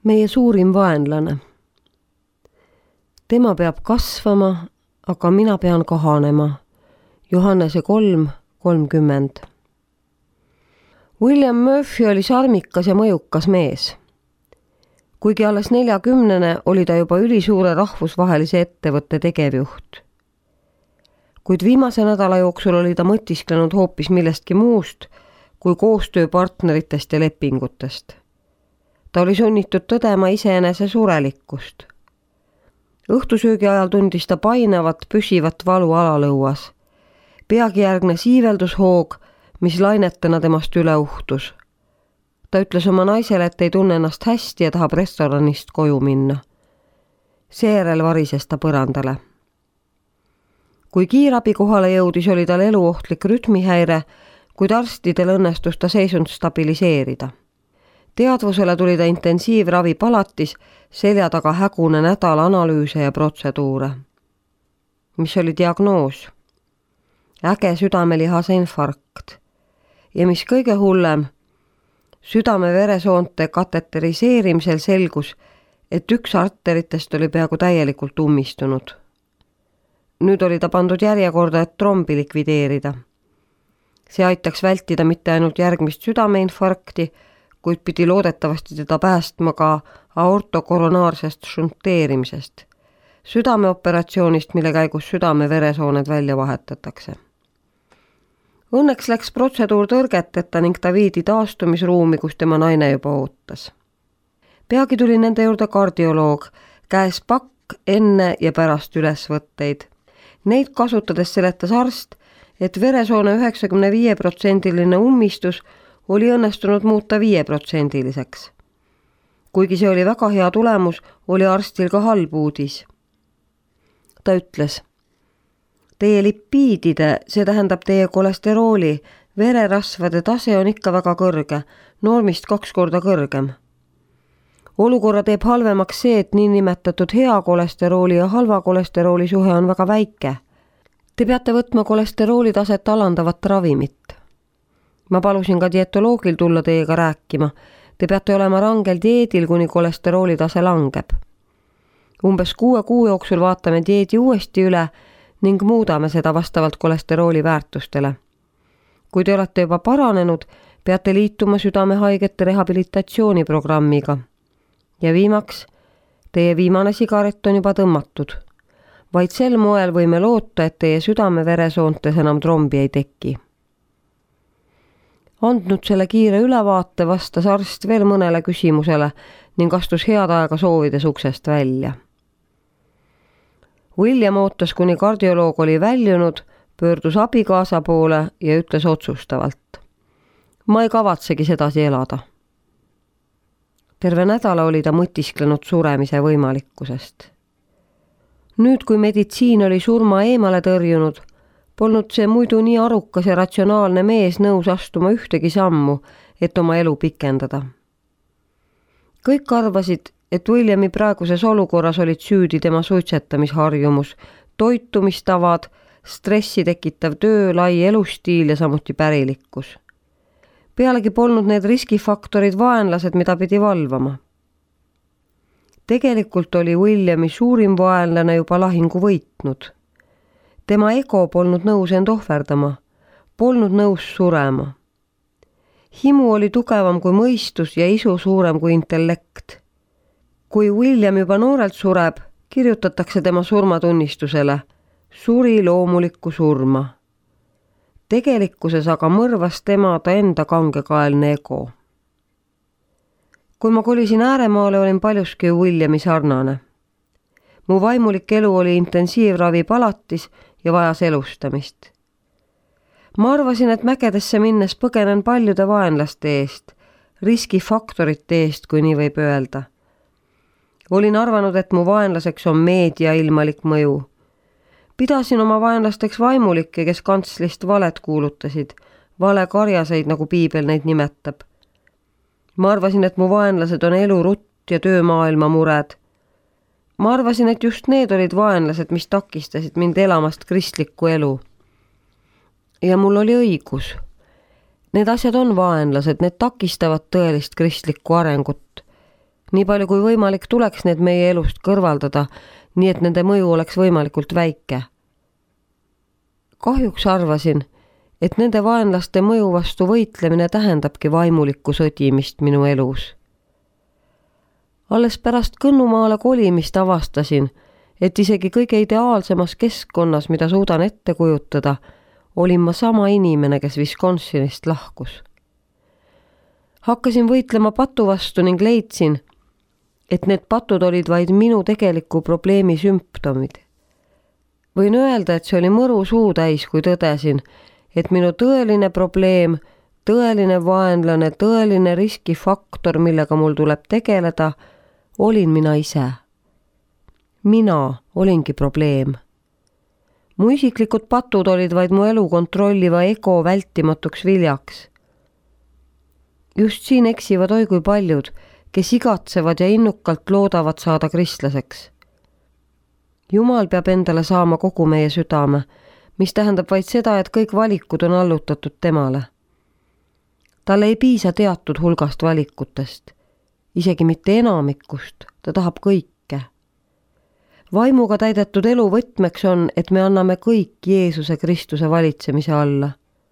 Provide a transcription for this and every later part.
meie suurim vaenlane. Tema peab kasvama, aga mina pean kahanema. Johannese 3:30. William Murphy oli sarmikas ja mõjukas mees. Kuigi alles 40 oli ta juba ülisuure rahvusvahelise ettevõtte tegevjuht. Kuid viimase nädala jooksul oli ta mõtisklenud hoopis millestki muust kui koostööpartneritest ja lepingutest. Ta oli sunnitud tõdema iseenese surelikkust. Õhtusöögi ajal tundis ta painavat, püsivat valu alalõuas. Peagi järgnes iiveldushoog, mis lainetena temast üle uhtus. Ta ütles oma naisele, et ei tunne ennast hästi ja tahab restoranist koju minna. Seejärel varises ta põrandale. Kui kiirabi kohale jõudis, oli tal eluohtlik rütmihäire, kuid arstidel õnnestus ta seisund stabiliseerida. Teadvusele tuli ta intensiivravipalatis, selja taga hägune nädal analüüse ja protseduure. Mis oli diagnoos? Äge südamelihase infarkt. Ja mis kõige hullem, südame-veresoonte kateteriseerimisel selgus, et üks arteritest oli peaaegu täielikult ummistunud. Nüüd oli ta pandud järjekorda, et trombi likvideerida. See aitaks vältida mitte ainult järgmist südameinfarkti, kuid pidi loodetavasti teda päästma ka aortokoronaarsest šunteerimisest, südameoperatsioonist, mille käigus südame-veresooned välja vahetatakse. Õnneks läks protseduur tõrgeteta ning ta viidi taastumisruumi, kus tema naine juba ootas. Peagi tuli nende juurde kardioloog, käes pakk enne ja pärast ülesvõtteid. Neid kasutades seletas arst, et veresoone 95% ummistus oli õnnestunud muuta 5%. Kuigi see oli väga hea tulemus, oli arstil ka halb uudis. Ta ütles, teie lipiidide, see tähendab teie kolesterooli, vererasvade tase on ikka väga kõrge, normist 2 korda kõrgem. Olukorra teeb halvemaks see, et niinimetatud hea kolesterooli ja halva kolesterooli suhe on väga väike. Te peate võtma kolesterooli taset alandavat ravimit. Ma palusin ka dietoloogil tulla teiega rääkima. Te peate olema rangel dieedil, kuni kolesterooli tase langeb. Umbes 6 kuu jooksul vaatame dieedi uuesti üle ning muudame seda vastavalt kolesterooli väärtustele. Kui te olete juba paranenud, peate liituma südamehaigete rehabilitatsiooniprogrammiga. Ja viimaks, teie viimane sigaret on juba tõmmatud. Vaid sel moel võime loota, et teie südame-veresoontes enam trombi ei teki. Andnud selle kiire ülevaate, vastas arst veel mõnele küsimusele ning astus head aega soovides uksest välja. William ootas, kuni kardioloog oli väljunud, pöördus abikaasa poole ja ütles otsustavalt. Ma ei kavatsegi sedasi elada. Terve nädala oli ta mõtisklenud suremise võimalikkusest. Nüüd, kui meditsiin oli surma eemale tõrjunud, polnud see muidu nii arukas ja ratsionaalne mees nõus astuma ühtegi sammu, et oma elu pikendada. Kõik arvasid, et Williami praeguses olukorras olid süüdi tema suitsetamisharjumus, toitumistavad, stressi tekitav töö, lai elustiil ja samuti pärilikkus. Pealegi polnud need riskifaktorid vaenlased, mida pidi valvama. Tegelikult oli Williami suurim vaenlane juba lahingu võitnud. Tema ego polnud nõus end ohverdama, polnud nõus surema. Himu oli tugevam kui mõistus ja isu suurem kui intellekt. Kui William juba noorelt sureb, kirjutatakse tema surmatunnistusele suri loomulikku surma. Tegelikkuses aga mõrvas tema ta enda kangekaelne ego. Kui ma kolisin ääremaale, olin paljuski Williami sarnane. Mu vaimulik elu oli intensiivravi palatis ja vajas elustamist. Ma arvasin, et mägedesse minnes põgenen paljude vaenlaste eest, riskifaktorite eest, kui nii võib öelda. Olin arvanud, et mu vaenlaseks on meedia ilmalik mõju. Pidasin oma vaenlasteks vaimulikke, kes kantslist valet kuulutasid, valekarjaseid, nagu piibel neid nimetab. Ma arvasin, et mu vaenlased on elurutt ja töömaailma mured. Ma arvasin, et just need olid vaenlased, mis takistasid mind elamast kristlikku elu. Ja mul oli õigus. Need asjad on vaenlased, need takistavad tõelist kristlikku arengut. Nii palju kui võimalik tuleks need meie elust kõrvaldada, nii et nende mõju oleks võimalikult väike. Kahjuks arvasin, et nende vaenlaste mõju vastu võitlemine tähendabki vaimulikku sõdimist minu elus. Alles pärast Kõnnumaale kolimist avastasin, et isegi kõige ideaalsemas keskkonnas, mida suudan ette kujutada, olin ma sama inimene, kes Wisconsinist lahkus. Hakkasin võitlema patu vastu ning leidsin, et need patud olid vaid minu tegeliku probleemi sümptomid. Võin öelda, et see oli mõru suutäis, kui tõdesin, et minu tõeline probleem, tõeline vaenlane, tõeline riskifaktor, millega mul tuleb tegeleda, olin mina ise. Mina olingi probleem. Mu isiklikud patud olid vaid mu elu kontrolliva ego vältimatuks viljaks. Just siin eksivad oi kui paljud, kes igatsevad ja innukalt loodavad saada kristlaseks. Jumal peab endale saama kogu meie südame, mis tähendab vaid seda, et kõik valikud on allutatud temale. Talle ei piisa teatud hulgast valikutest, isegi mitte enamikust, ta tahab kõike. Vaimuga täidetud elu võtmeks on, et me anname kõik Jeesuse Kristuse valitsemise alla.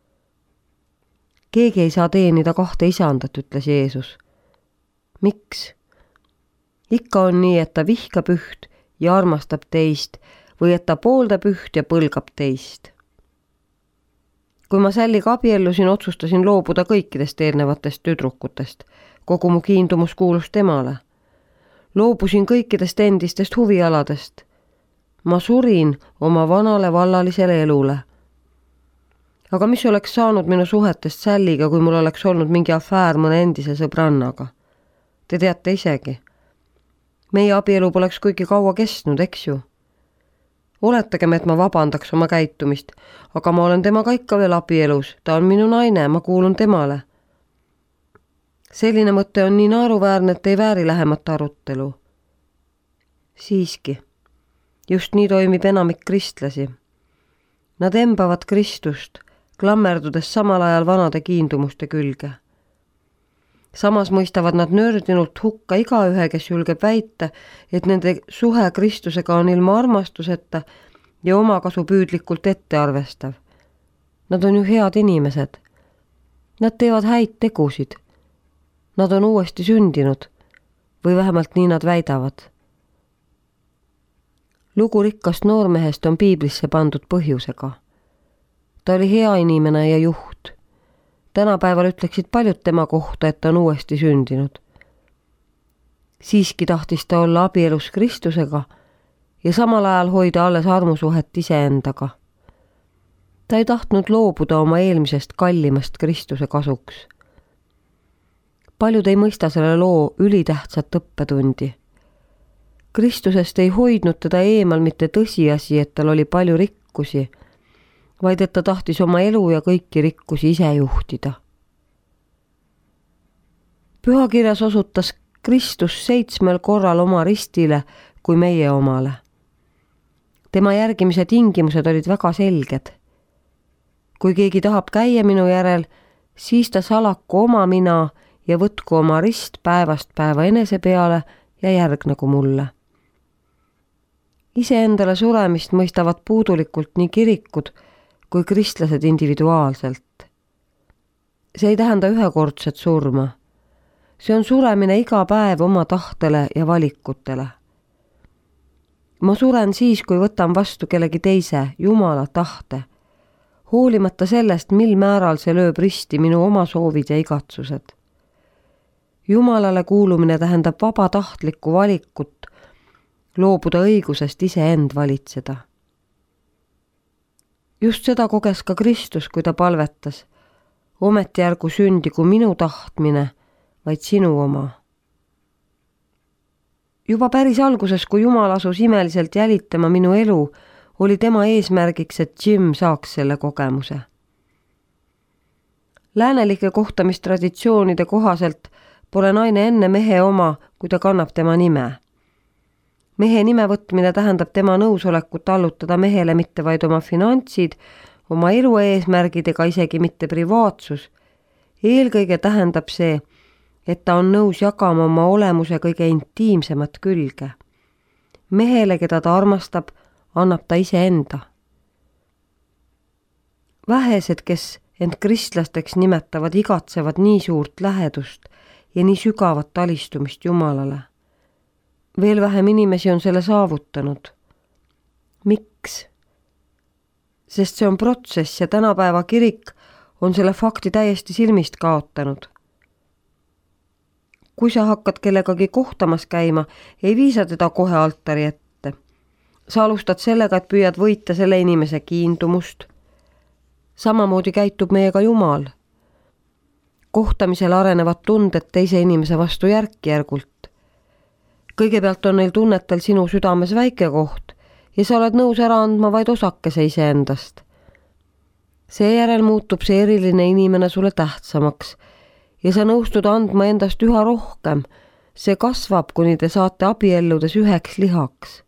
Keegi ei saa teenida kahte isandat, ütles Jeesus. Miks? Ikka on nii, et ta vihkab üht ja armastab teist või et ta pooldab üht ja põlgab teist. Kui ma Sälliga abiellusin, otsustasin loobuda kõikidest eelnevatest tüdrukutest. Kogu mu kiindumus kuulus temale. Loobusin kõikidest endistest huvialadest. Ma surin oma vanale vallalisele elule. Aga mis oleks saanud minu suhetest Sälliga, kui mul oleks olnud mingi afäär mõne endise sõbrannaga? Te teate isegi. Meie abielu poleks kuigi kaua kestnud, eks ju? Oletagem, et ma vabandaks oma käitumist, aga ma olen temaga ikka veel abielus, ta on minu naine, ma kuulun temale. Selline mõte on nii naeruväärne, et ei vääri lähemat arutelu. Siiski, just nii toimib enamik kristlasi. Nad embavad Kristust, klammerdudes samal ajal vanade kiindumuste külge. Samas mõistavad nad nördinult hukka igaühe, kes julgeb väita, et nende suhe Kristusega on ilma armastuseta ja omakasu püüdlikult ettearvestav. Nad on ju head inimesed. Nad teevad häid tegusid. Nad on uuesti sündinud või vähemalt nii nad väidavad. Lugu rikkast noormehest on piiblisse pandud põhjusega. Ta oli hea inimene ja juht. Tänapäeval ütleksid paljud tema kohta, et ta on uuesti sündinud. Siiski tahtis ta olla abielus Kristusega ja samal ajal hoida alles armusuhet iseendaga. Ta ei tahtnud loobuda oma eelmisest kallimast Kristuse kasuks. Paljud ei mõista selle loo ülitähtsat õppetundi. Kristusest ei hoidnud teda eemal mitte tõsiasi, et tal oli palju rikkusi, vaid et ta tahtis oma elu ja kõiki rikkusi ise juhtida. Pühakirjas osutas Kristus 7 korral oma ristile kui meie omale. Tema järgimise tingimused olid väga selged. Kui keegi tahab käia minu järel, siis ta salaku oma mina ja võtku oma rist päevast päeva enese peale ja järgnagu mulle. Iseendale suremist mõistavad puudulikult nii kirikud kui kristlased individuaalselt. See ei tähenda ühekordset surma. See on suremine iga päev oma tahtele ja valikutele. Ma suren siis, kui võtan vastu kellegi teise, Jumala tahte, hoolimata sellest, mil määral see lööb risti minu oma soovid ja igatsused. Jumalale kuulumine tähendab vabatahtlikku valikut, loobuda õigusest iseend valitseda. Just seda koges ka Kristus, kui ta palvetas, ometi ärgu sündigu minu tahtmine, vaid sinu oma. Juba päris alguses, kui Jumal asus imeliselt jälitama minu elu, oli tema eesmärgiks, et Jim saaks selle kogemuse. Läänelike kohtamistraditsioonide kohaselt pole naine enne mehe oma, kui ta kannab tema nime. Mehe nime võtmine tähendab tema nõusolekut allutada mehele mitte vaid oma finantsid, oma elu eesmärgid ega isegi mitte privaatsus. Eelkõige tähendab see, et ta on nõus jagama oma olemuse kõige intiimsemat külge. Mehele, keda ta armastab, annab ta iseenda. Vähesed, kes end kristlasteks nimetavad, igatsevad nii suurt lähedust ja nii sügavat alistumist Jumalale. Veel vähem inimesi on selle saavutanud. Miks? Sest see on protsess ja tänapäeva kirik on selle fakti täiesti silmist kaotanud. Kui sa hakkad kellegagi kohtamas käima, ei viisa teda kohe altari ette. Sa alustad sellega, et püüad võita selle inimese kiindumust. Samamoodi käitub meiega Jumal. Kohtamisel arenevad tunded teise inimese vastu järk-järgult. Kõigepealt on neil tunnetel sinu südames väike koht ja sa oled nõus ära andma vaid osakese iseendast. Seejärel muutub see eriline inimene sulle tähtsamaks ja sa nõustud andma endast üha rohkem. See kasvab, kuni te saate abielludes üheks lihaks.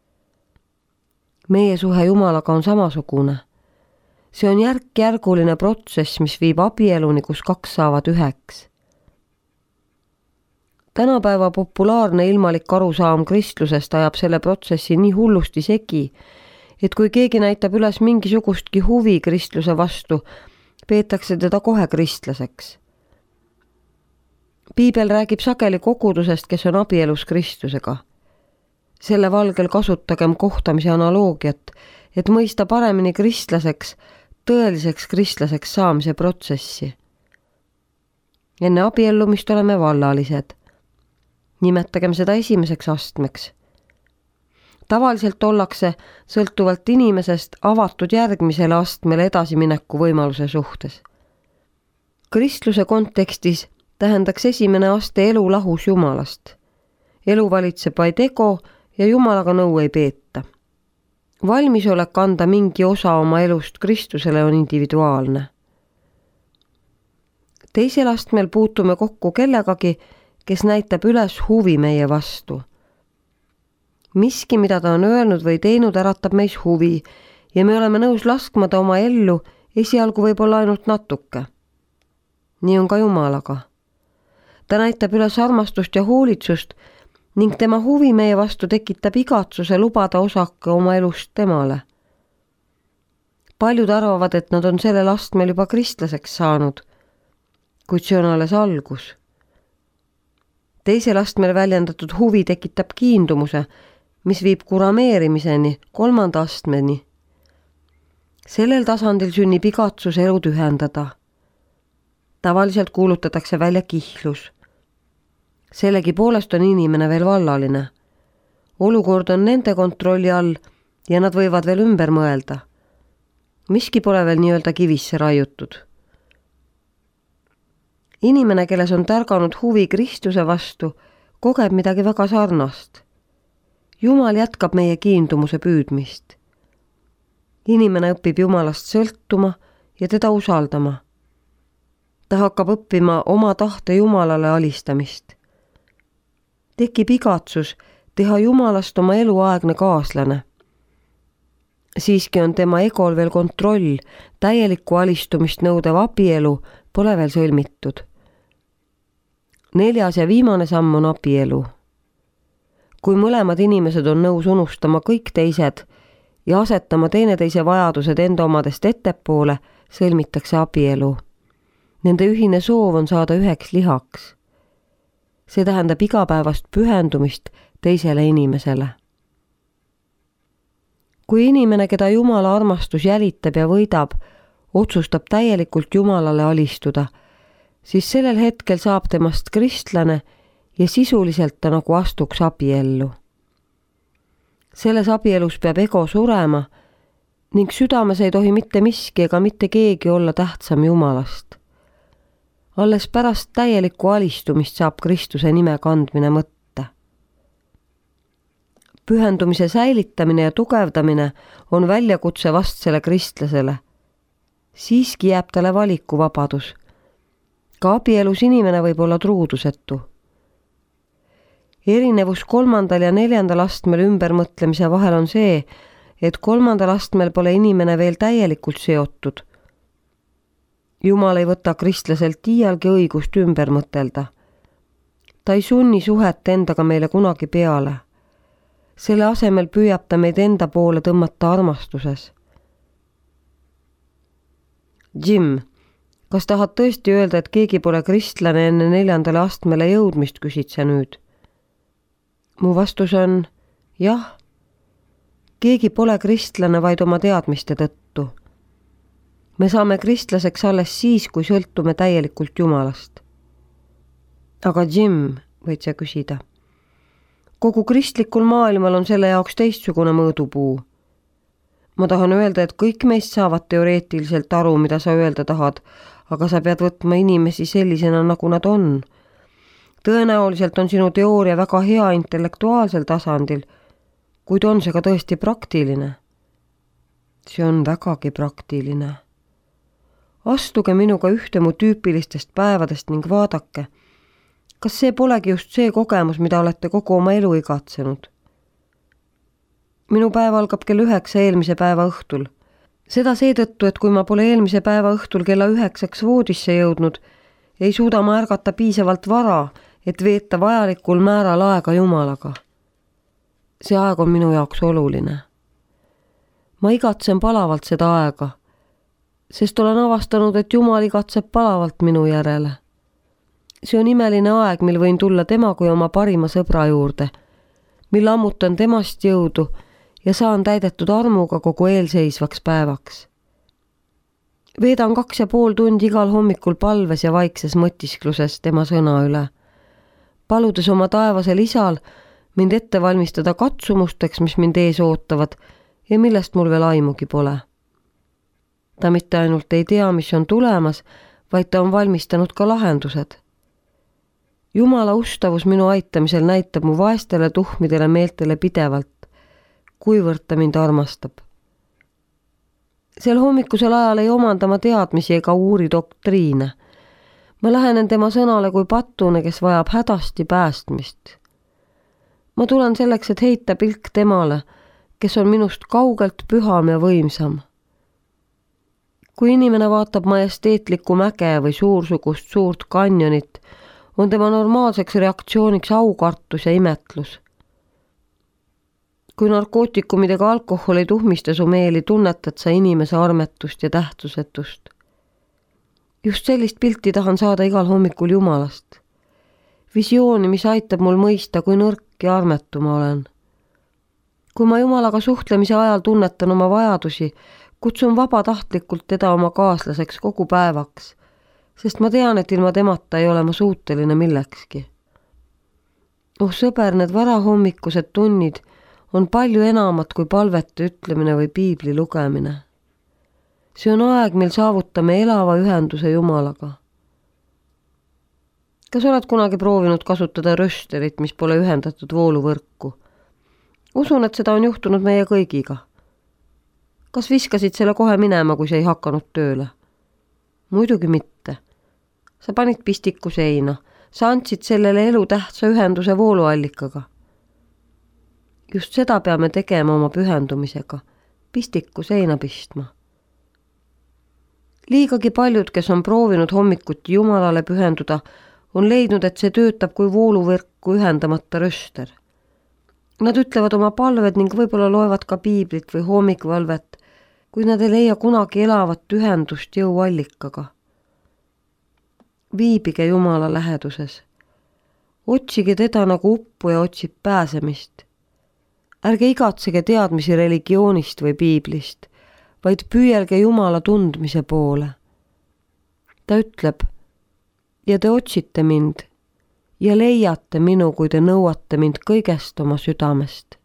Meie suhe Jumalaga on samasugune. See on järk-järguline protsess, mis viib abieluni, kus kaks saavad üheks. Tänapäeva populaarne ilmalik arusaam kristlusest ajab selle protsessi nii hullusti segi, et kui keegi näitab üles mingisugustki huvi kristluse vastu, peetakse teda kohe kristlaseks. Piibel räägib sageli kogudusest, kes on abielus Kristusega. Selle valgel kasutagem kohtamise analoogiat, et mõista paremini kristlaseks, tõeliseks kristlaseks saamise protsessi. Enne abiellumist oleme vallalised. Nimetagem seda esimeseks astmeks. Tavaliselt ollakse sõltuvalt inimesest avatud järgmisele astmele edasimineku võimaluse suhtes. Kristluse kontekstis tähendaks esimene aste elu lahus Jumalast. Elu valitseb vaid ego ja Jumalaga nõu ei peeta. Valmisolek anda mingi osa oma elust Kristusele on individuaalne. Teisel astmel puutume kokku kellegagi, kes näitab üles huvi meie vastu. Miski, mida ta on öelnud või teinud, äratab meis huvi ja me oleme nõus laskma ta oma ellu, esialgu võib-olla ainult natuke. Nii on ka Jumalaga. Ta näitab üles armastust ja hoolitsust ning tema huvi meie vastu tekitab igatsuse lubada osake oma elust temale. Paljud arvavad, et nad on sellel astmel juba kristlaseks saanud, kuid see on alles algus. Teisel astmel väljendatud huvi tekitab kiindumuse, mis viib kurameerimiseni, 3. astmeni. Sellel tasandil sünnib igatsus elud ühendada. Tavaliselt kuulutatakse välja kihlus. Sellegipoolest on inimene veel vallaline. Olukord on nende kontrolli all ja nad võivad veel ümber mõelda. Miski pole veel nii-öelda kivisse raiutud. Inimene, kelles on tärganud huvi Kristuse vastu, kogeb midagi väga sarnast. Jumal jätkab meie kiindumuse püüdmist. Inimene õpib Jumalast sõltuma ja teda usaldama. Ta hakkab õppima oma tahte Jumalale alistamist. Tekib igatsus teha Jumalast oma eluaegne kaaslane. Siiski on tema egol veel kontroll, täielikku alistumist nõudev abielu pole veel sõlmitud. 4. ja viimane samm on abielu. Kui mõlemad inimesed on nõus unustama kõik teised ja asetama teineteise vajadused enda omadest ettepoole, sõlmitakse abielu. Nende ühine soov on saada üheks lihaks. See tähendab igapäevast pühendumist teisele inimesele. Kui inimene, keda Jumala armastus jälitab ja võidab, otsustab täielikult Jumalale alistuda, siis sellel hetkel saab temast kristlane ja sisuliselt ta nagu astuks abiellu. Selles abielus peab ego surema ning südames ei tohi mitte miski ega mitte keegi olla tähtsam Jumalast. Alles pärast täielikku alistumist saab Kristuse nime kandmine mõtte. Pühendumise säilitamine ja tugevdamine on väljakutse vastsele kristlasele. Siiski jääb talle valikuvabadus. Ka abielus inimene võib olla truudusetu. Erinevus 3. ja 4. astmel ümbermõtlemise vahel on see, et 3. astmel pole inimene veel täielikult seotud. Jumal ei võta kristlaselt iialgi õigust ümber mõtelda. Ta ei sunni suhet endaga meile kunagi peale. Selle asemel püüab ta meid enda poole tõmmata armastuses. Jim, kas tahad tõesti öelda, et keegi pole kristlane enne 4. astmele jõudmist, küsid sa nüüd? Mu vastus on jah. Keegi pole kristlane vaid oma teadmiste tõttu. Me saame kristlaseks alles siis, kui sõltume täielikult Jumalast. Aga Jim, võid sa küsida. Kogu kristlikul maailmal on selle jaoks teistsugune mõõdupuu. Ma tahan öelda, et kõik meist saavad teoreetiliselt aru, mida sa öelda tahad, aga sa pead võtma inimesi sellisena, nagu nad on. Tõenäoliselt on sinu teooria väga hea intellektuaalsel tasandil, kuid on see ka tõesti praktiline? See on vägagi praktiline. Astuge minuga ühte mu tüüpilistest päevadest ning vaadake, kas see polegi just see kogemus, mida olete kogu oma elu igatsenud? Minu päev algab kell 9 eelmise päeva õhtul. Seda seetõttu, et kui ma pole eelmise päeva õhtul kella 9 voodisse jõudnud, ei suuda ma ärgata piisavalt vara, et veeta vajalikul määral aega Jumalaga. See aeg on minu jaoks oluline. Ma igatsen palavalt seda aega, sest olen avastanud, et Jumal igatseb palavalt minu järele. See on imeline aeg, mil võin tulla tema kui oma parima sõbra juurde, mil ammutan temast jõudu ja saan täidetud armuga kogu eelseisvaks päevaks. Veedan 2,5 tundi igal hommikul palves ja vaikses mõtiskluses tema sõna üle, paludes oma taevasel isal mind ette valmistada katsumusteks, mis mind ees ootavad ja millest mul veel aimugi pole. Ta mitte ainult ei tea, mis on tulemas, vaid ta on valmistanud ka lahendused. Jumala ustavus minu aitamisel näitab mu vaestele tuhmidele meeltele pidevalt, kuivõrd ta mind armastab. Sel hommikusel ajal ei omanda ma teadmisi ega uuri doktriine. Ma lähenen tema sõnale kui patune, kes vajab hädasti päästmist. Ma tulen selleks, et heita pilk temale, kes on minust kaugelt püham ja võimsam. Kui inimene vaatab majesteetlikku mäge või suursugust suurt kanjonit, on tema normaalseks reaktsiooniks aukartus ja imetlus. Kui narkootikumidega alkohol ei tuhmista su meeli, tunnetad sa inimese armetust ja tähtsusetust. Just sellist pilti tahan saada igal hommikul Jumalast. Visiooni, mis aitab mul mõista, kui nõrk ja armetu ma olen. Kui ma Jumalaga suhtlemise ajal tunnetan oma vajadusi, kutsun vabatahtlikult teda oma kaaslaseks kogu päevaks, sest ma tean, et ilma temata ei ole ma suuteline millekski. Oh sõber, need varahommikused tunnid on palju enamat kui palvete ütlemine või piibli lugemine. See on aeg, mil saavutame elava ühenduse Jumalaga. Kas oled kunagi proovinud kasutada rösterit, mis pole ühendatud vooluvõrku? Usun, et seda on juhtunud meie kõigiga. Kas viskasid selle kohe minema, kui see ei hakanud tööle? Muidugi mitte. Sa panid pistiku seina. Sa andsid sellele elutähtsa ühenduse vooluallikaga. Just seda peame tegema oma pühendumisega. Pistiku seina pistma. Liigagi paljud, kes on proovinud hommikuti Jumalale pühenduda, on leidnud, et see töötab kui vooluvõrku ühendamata röster. Nad ütlevad oma palved ning võib-olla loevad ka piiblit või hommikvalvet, kui nad ei leia kunagi elavat ühendust jõuallikaga. Viibige Jumala läheduses. Otsige teda nagu uppuja otsib pääsemist. Ärge igatsege teadmisi religioonist või piiblist, vaid püüelge Jumala tundmise poole. Ta ütleb, ja te otsite mind ja leiate minu, kui te nõuate mind kõigest oma südamest.